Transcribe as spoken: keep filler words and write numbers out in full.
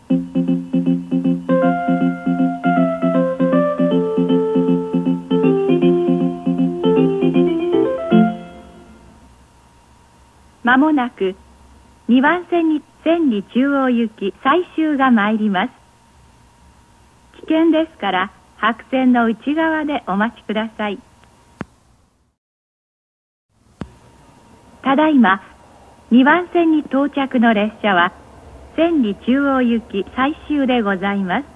まもなくにばん線に千里中央行き最終が参ります。危険ですから白線の内側でお待ちください。ただいまにばん線に到着の列車は千里中央行き最終でございます。